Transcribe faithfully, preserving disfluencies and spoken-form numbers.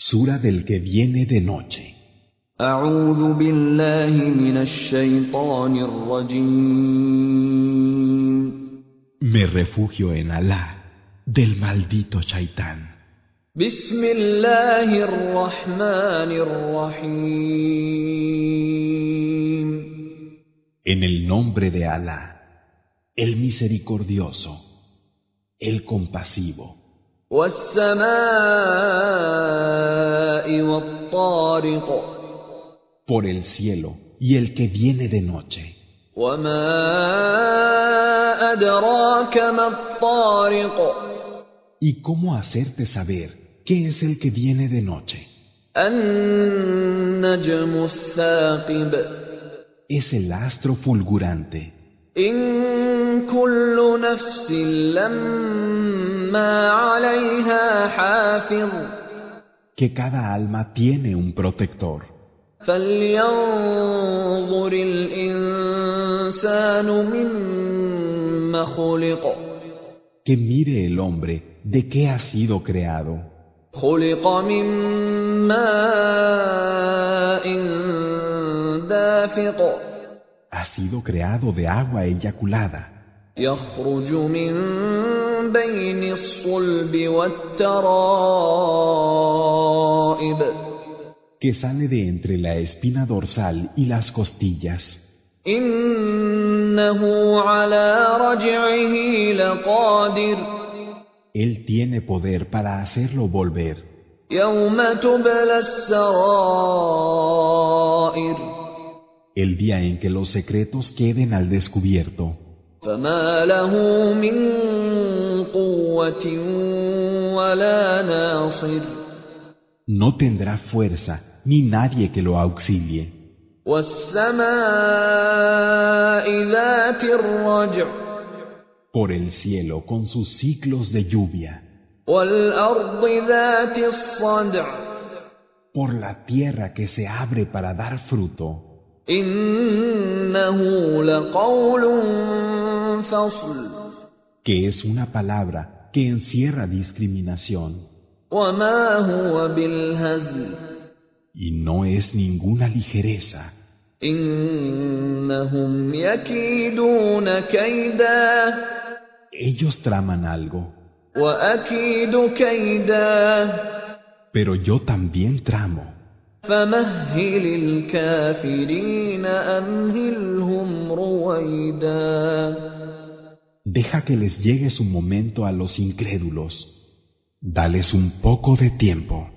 Sura del que viene de noche. أعوذ بالله من الشيطان الرجيم. Me refugio en Alá, del maldito Shaitán. بسم الله الرحمن الرحيم. En el nombre de Alá, el misericordioso, el compasivo. والسماء والطارق. Por el cielo y el que viene de noche. وما أدراك ما الطارق. ¿Y cómo hacerte saber qué es el que viene de noche? النجم الثاقب. Es el astro fulgurante. إن كل نفس لما عليها حافظ. Que cada alma tiene un protector. فلينظر الإنسان مما خلق. Que mire el hombre de qué ha sido creado. خلق من ماء دافق. Ha sido creado de agua eyaculada. يخرج من بين الصلب والترائب. Que sale de entre la espina dorsal y las costillas. إنه على رجعه لقادر. Él tiene poder para hacerlo volver. يوم تبلى السرائر. El día en que los secretos queden al descubierto. فما له من قوة ولا ناصر. No tendrá fuerza ni nadie que lo auxilie. والسماء ذات الرجع. Por el cielo con sus ciclos de lluvia. والأرض ذات الصدع. Por la tierra que se abre para dar fruto. إنه لقول فصل. Que es una palabra que encierra discriminación. وما هو بالهزل. Y no es ninguna ligereza. إنهم يكيدون كيدا. Ellos traman algo. وأكيد كيدا. Pero yo también tramo. فمهل الكافرين أمهلهم رويدا. Deja que les llegue su momento a los incrédulos. Dales un poco de tiempo.